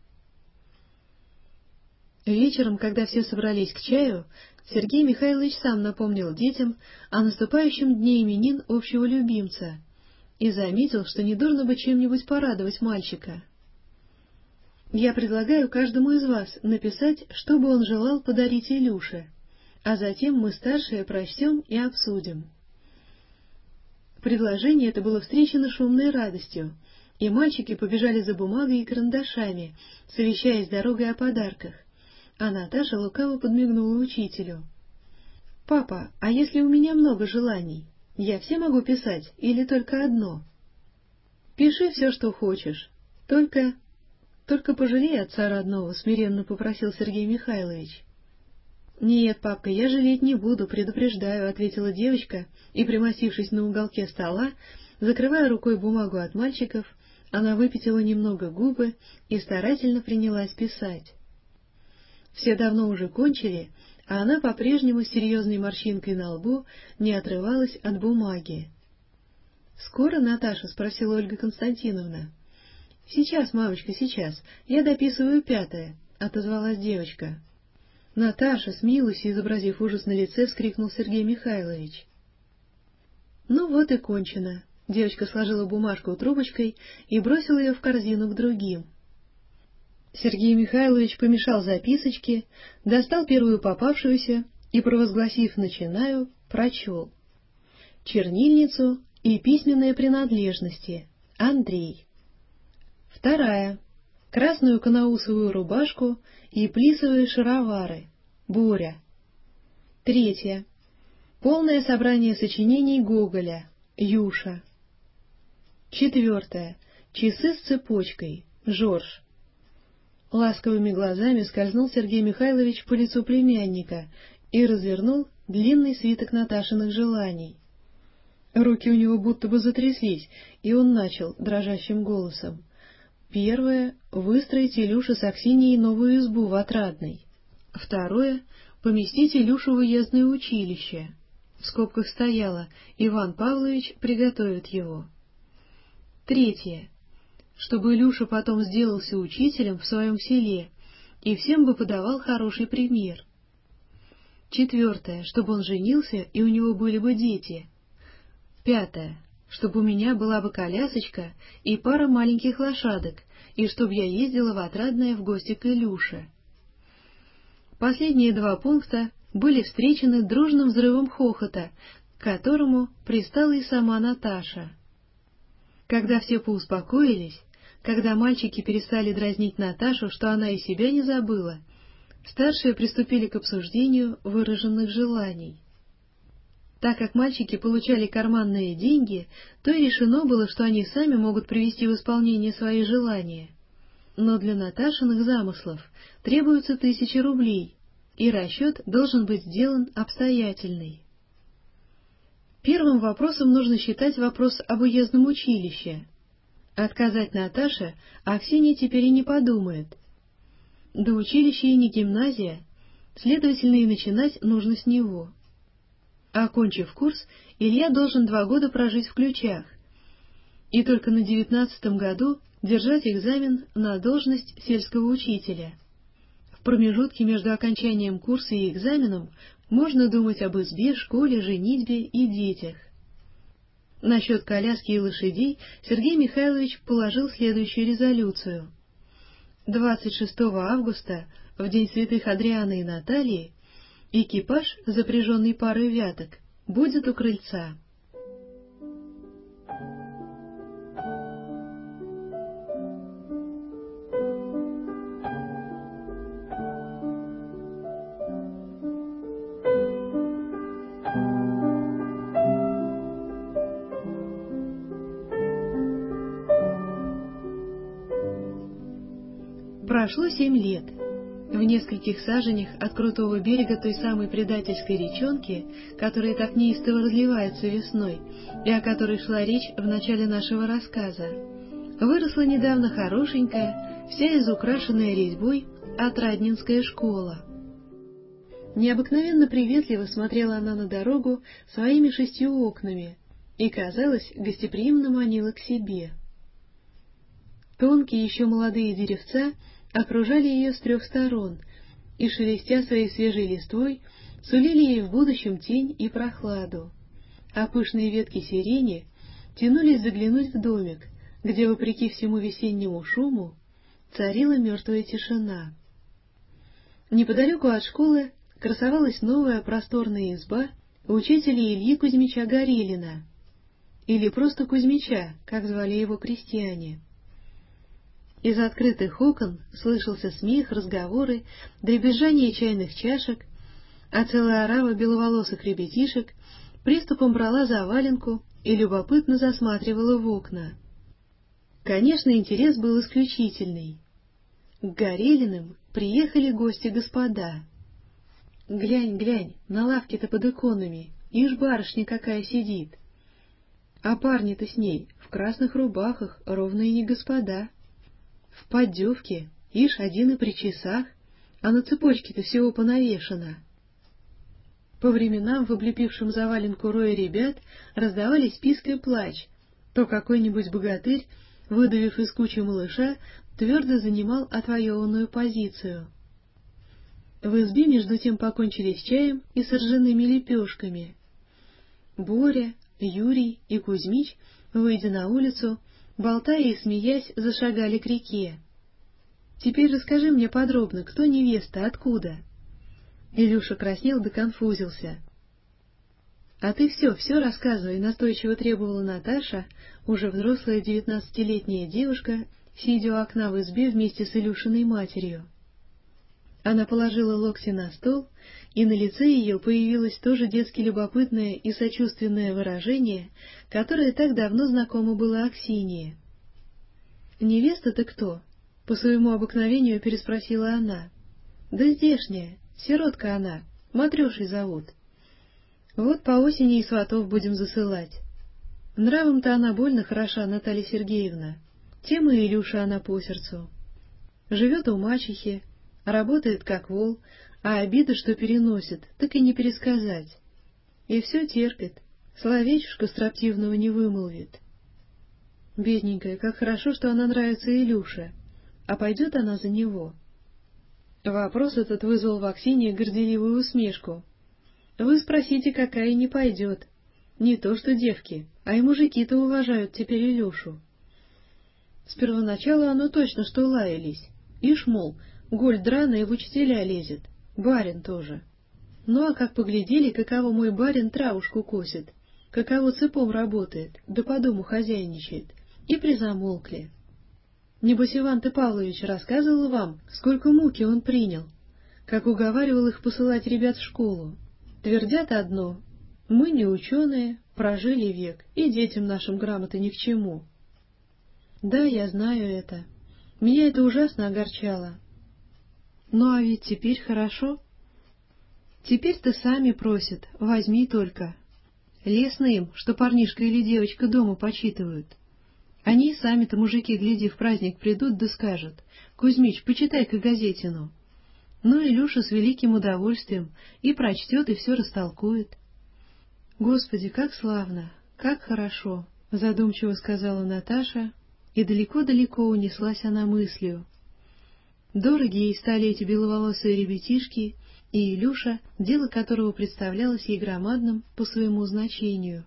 S10: Вечером, когда все собрались к чаю, Сергей Михайлович сам напомнил детям о наступающем дне именин общего любимца и заметил, что недурно бы чем-нибудь порадовать мальчика. «Я предлагаю каждому из вас написать, что бы он желал подарить Илюше, а затем мы, старшие, прочтем и обсудим». Предложение это было встречено шумной радостью, и мальчики побежали за бумагой и карандашами, совещаясь дорогой о подарках, а Наташа лукаво подмигнула учителю. — Папа, а если у меня много желаний, я все могу писать или только одно? — Пиши все, что хочешь, только пожалей отца родного, — смиренно попросил Сергей Михайлович. — Нет, папка, я жалеть не буду, предупреждаю, — ответила девочка, и, примостившись на уголке стола, закрывая рукой бумагу от мальчиков, она выпятила немного губы и старательно принялась писать. Все давно уже кончили, а она по-прежнему с серьезной морщинкой на лбу не отрывалась от бумаги. — Скоро, Наташа? — спросила Ольга Константиновна. — Сейчас, мамочка, сейчас. Я дописываю 5-е, — отозвалась девочка. — Наташа, смилуйся, — изобразив ужас на лице, вскрикнул Сергей Михайлович. — Ну вот и кончено. Девочка сложила бумажку трубочкой и бросила ее в корзину к другим. Сергей Михайлович помешал записочки, достал первую попавшуюся и, провозгласив «начинаю», прочел: чернильницу и письменные принадлежности. Андрей. 2. Красную канаусовую рубашку и плисовые шаровары. Боря. 3. Полное собрание сочинений Гоголя. Юша. 4. Часы с цепочкой. Жорж. Ласковыми глазами скользнул Сергей Михайлович по лицу племянника и развернул длинный свиток Наташиных желаний. Руки у него будто бы затряслись, и он начал дрожащим голосом: 1. Выстроить Илюше с Аксиньей новую избу в Отрадной. 2. Поместить Илюшу в уездное училище. В скобках стояло: Иван Павлович приготовит его. 3. Чтобы Илюша потом сделался учителем в своем селе и всем бы подавал хороший пример. 4. Чтобы он женился и у него были бы дети. 5. Чтобы у меня была бы колясочка и пара маленьких лошадок, и чтобы я ездила в Отрадное в гости к Илюше. Последние 2 пункта были встречены дружным взрывом хохота, к которому пристала и сама Наташа. Когда все поуспокоились, когда мальчики перестали дразнить Наташу, что она и себя не забыла, старшие приступили к обсуждению выраженных желаний. Так как мальчики получали карманные деньги, то и решено было, что они сами могут привести в исполнение свои желания. Но для Наташиных замыслов требуется 1000 рублей, и расчет должен быть сделан обстоятельный. Первым вопросом нужно считать вопрос об уездном училище. Отказать Наташе Аксинья теперь и не подумает. Да училище и не гимназия, следовательно, и начинать нужно с него. Окончив курс, Илья должен 2 года прожить в Ключах, и только на 19-м году держать экзамен на должность сельского учителя. В промежутке между окончанием курса и экзаменом можно думать об избе, школе, женитьбе и детях. Насчет коляски и лошадей Сергей Михайлович положил следующую резолюцию. 26 августа, в день святых Адриана и Натальи, экипаж, запряженный парой вяток, будет у крыльца. Прошло 7 лет. В нескольких саженях от крутого берега той самой предательской речонки, которая так неистово разливается весной, и о которой шла речь в начале нашего рассказа, выросла недавно хорошенькая, вся изукрашенная резьбой, Отрадненская школа. Необыкновенно приветливо смотрела она на дорогу своими 6 окнами и, казалось, гостеприимно манила к себе. Тонкие еще молодые деревца окружали ее с 3 сторон и, шелестя своей свежей листвой, сулили ей в будущем тень и прохладу, а пышные ветки сирени тянулись заглянуть в домик, где, вопреки всему весеннему шуму, царила мертвая тишина. Неподалеку от школы красовалась новая просторная изба учителя Ильи Кузьмича Горелина, или просто Кузьмича, как звали его крестьяне. Из открытых окон слышался смех, разговоры, дребезжание чайных чашек, а целая орава беловолосых ребятишек приступом брала за валенку и любопытно засматривала в окна. Конечно, интерес был исключительный. К Горелиным приехали гости-господа. Глянь, глянь, на лавке-то под иконами, ишь барышня какая сидит. А парни-то с ней в красных рубахах, ровно и не господа. В поддевке, ишь один и при часах, а на цепочке-то всего понавешено. По временам в облепившем заваленку роя ребят раздавались писк и плач, то какой-нибудь богатырь, выдавив из кучи малыша, твердо занимал отвоеванную позицию. В избе между тем покончили с чаем и с ржаными лепешками. Боря, Юрий и Кузьмич, выйдя на улицу, болтая и смеясь, зашагали к реке. «Теперь расскажи мне подробно, кто невеста, откуда?» Илюша краснел да конфузился. «А ты все рассказывай», — настойчиво требовала Наташа, уже взрослая 19-летняя девушка, сидя у окна в избе вместе с Илюшиной матерью. Она положила локти на стол, и на лице ее появилось тоже детски любопытное и сочувственное выражение, которое так давно знакомо было Аксинье. «Невеста-то кто?» — по своему обыкновению переспросила она. «Да здешняя, сиротка она, Матрёшей зовут. Вот по осени и сватов будем засылать. Нравом-то она больно хороша, Наталья Сергеевна, тем и Илюша она по сердцу. Живет у мачехи, работает как вол, а обида, что переносит, так и не пересказать. И все терпит, словечко строптивного не вымолвит. Бедненькая, как хорошо, что она нравится Илюше, а пойдет она за него». Вопрос этот вызвал в Аксинье горделивую усмешку. «Вы спросите, какая не пойдет. Не то что девки, а и мужики-то уважают теперь Илюшу. С первоначала оно точно что лаялись. Ишь, мол, голь драная в учителя лезет, барин тоже. Ну а как поглядели, каково мой барин травушку косит, каково цепом работает, да по дому хозяйничает, и призамолкли. Небось, Иван-то Павлович рассказывал вам, сколько муки он принял, как уговаривал их посылать ребят в школу. Твердят одно: мы не ученые, прожили век, и детям нашим грамоты ни к чему. Да, я знаю это. Меня это ужасно огорчало. Ну а ведь теперь хорошо. Теперь-то сами просят, возьми только. Лестно им, что парнишка или девочка дома почитывают. Они сами-то, мужики, гляди, в праздник придут да скажут: Кузьмич, почитай-ка газетину. Ну, Илюша с великим удовольствием и прочтет, и все растолкует. Господи, как славно, как хорошо, задумчиво сказала Наташа, и далеко-далеко унеслась она мыслью. Дороги ей стали эти беловолосые ребятишки, и Илюша, дело которого представлялось ей громадным по своему значению.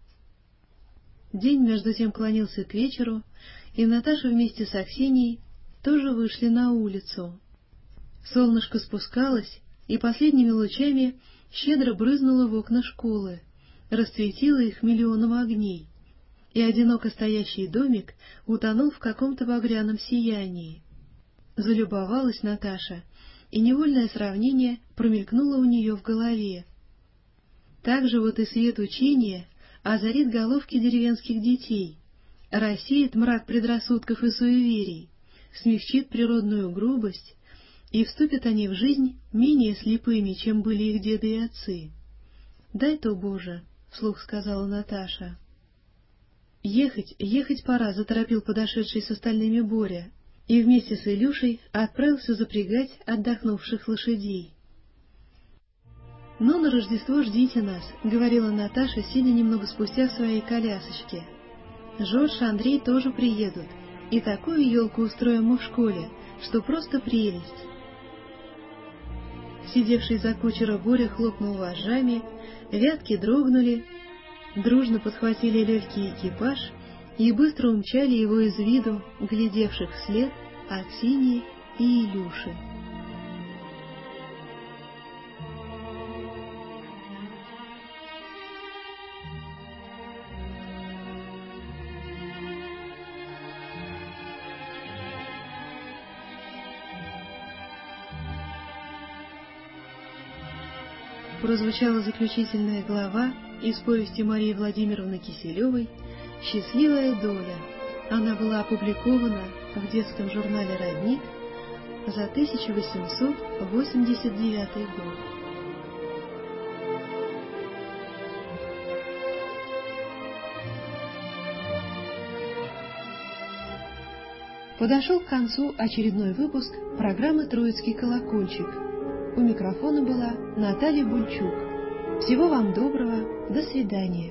S10: День между тем клонился к вечеру, и Наташа вместе с Аксиньей тоже вышли на улицу. Солнышко спускалось, и последними лучами щедро брызнуло в окна школы, расцветило их миллионом огней, и одиноко стоящий домик утонул в каком-то багряном сиянии. Залюбовалась Наташа, и невольное сравнение промелькнуло у нее в голове. Так же вот и свет учения озарит головки деревенских детей, рассеет мрак предрассудков и суеверий, смягчит природную грубость, и вступят они в жизнь менее слепыми, чем были их деды и отцы. «Дай-то, Боже!» — вслух сказала Наташа. «Ехать пора», — заторопил подошедший с остальными Боря, и вместе с Илюшей отправился запрягать отдохнувших лошадей. «Ну, на Рождество ждите нас», — говорила Наташа, сидя немного спустя в своей колясочке. «Жорж и Андрей тоже приедут, и такую елку устроим мы в школе, что просто прелесть». Сидевший за кучера Боря хлопнул вожжами, вятки дрогнули, дружно подхватили легкий экипаж и быстро умчали его из виду, глядевших вслед Аксиньи и Илюши. Прозвучала заключительная глава из повести Марии Владимировны Киселевой «Счастливая доля». Она была опубликована в детском журнале «Родник» за 1889 год. Подошел к концу очередной выпуск программы «Троицкий колокольчик». У микрофона была Наталья Бульчук. Всего вам доброго. До свидания.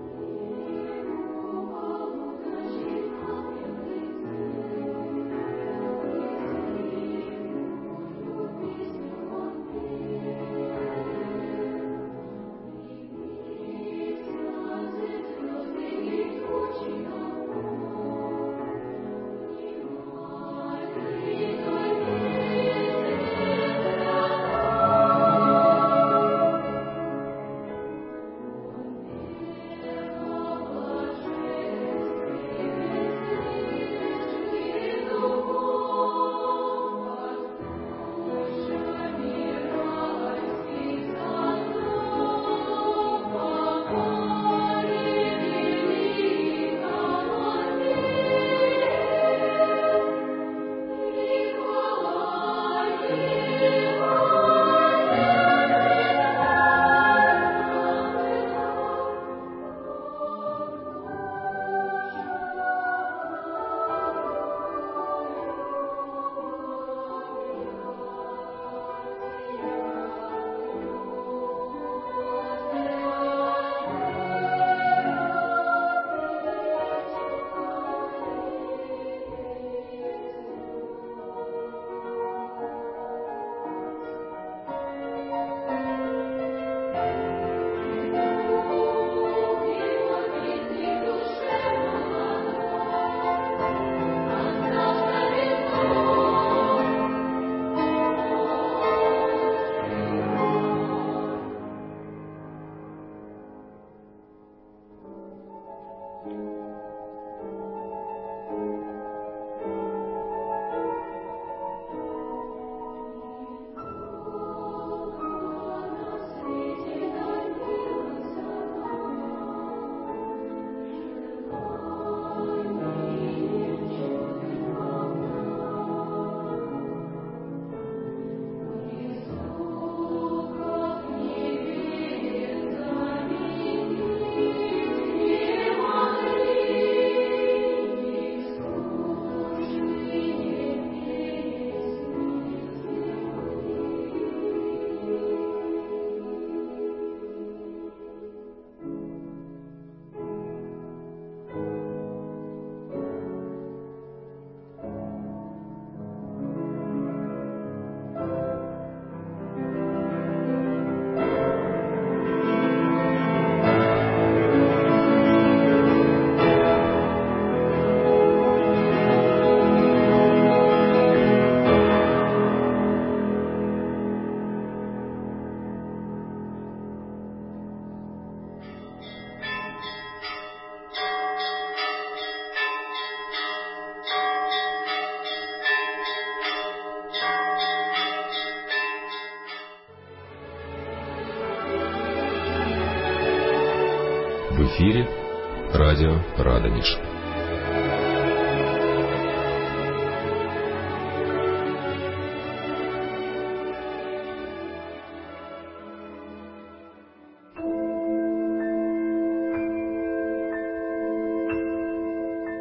S3: В эфире радио Радонеж.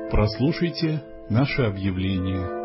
S6: Прослушайте наше объявление.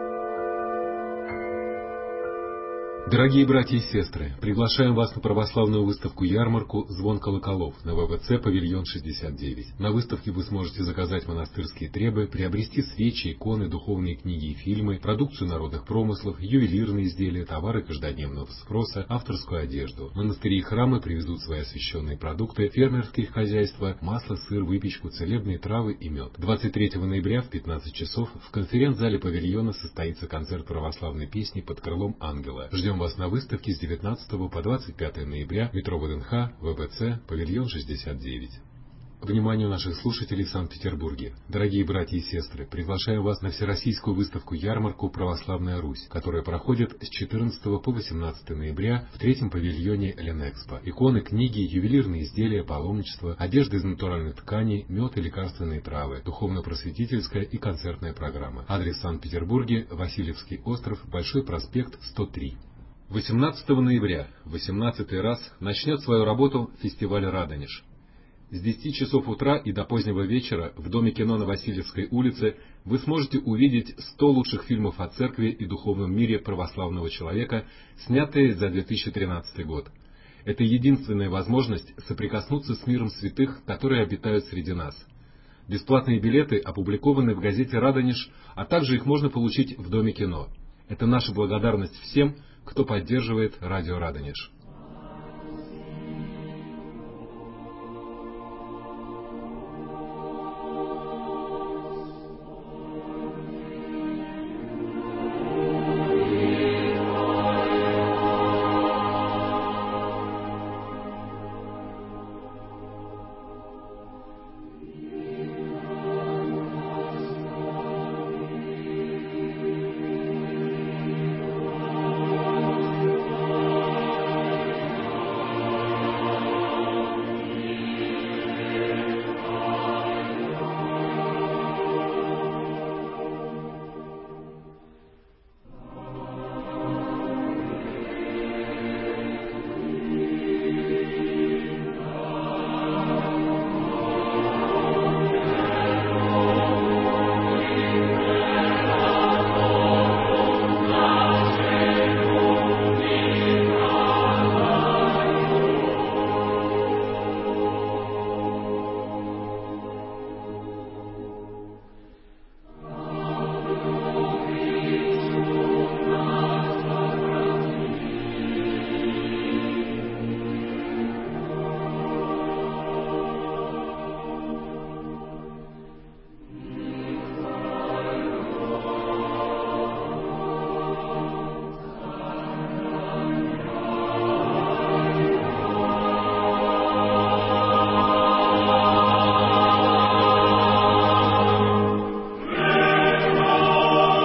S2: Дорогие братья и сестры, приглашаем вас на православную выставку-ярмарку «Звон колоколов» на ВВЦ «Павильон 69». На выставке вы сможете заказать монастырские требы, приобрести свечи, иконы, духовные книги и фильмы, продукцию народных промыслов, ювелирные изделия, товары каждодневного спроса, авторскую одежду. Монастыри и храмы привезут свои освященные продукты, фермерские хозяйства, масло, сыр, выпечку, целебные травы и мед. 23 ноября в 15 часов в конференц-зале павильона состоится концерт православной песни под крылом ангела. Ждем вас на выставке с 19 по 25 ноября, метро ВДНХ, ВВЦ, павильон 69. Вниманию наших слушателей в Санкт-Петербурге. Дорогие братья и сестры, приглашаем вас на всероссийскую выставку-ярмарку «Православная Русь», которая проходит с 14 по 18 ноября в третьем павильоне Ленэкспо. Иконы, книги, ювелирные изделия, паломничество, одежда из натуральных тканей, мед и лекарственные травы, духовно-просветительская и концертная программа. Адрес в Санкт-Петербурге, Васильевский остров, Большой проспект, 103. 18 ноября в 18-й раз начнет свою работу фестиваль «Радонеж». С 10 часов утра и до позднего вечера в Доме кино на Васильевской улице вы сможете увидеть 100 лучших фильмов о церкви и духовном мире православного человека, снятые за 2013 год. Это единственная возможность соприкоснуться с миром святых, которые обитают среди нас. Бесплатные билеты опубликованы в газете «Радонеж», а также их можно получить в Доме кино. Это наша благодарность всем, кто поддерживает радио «Радонеж».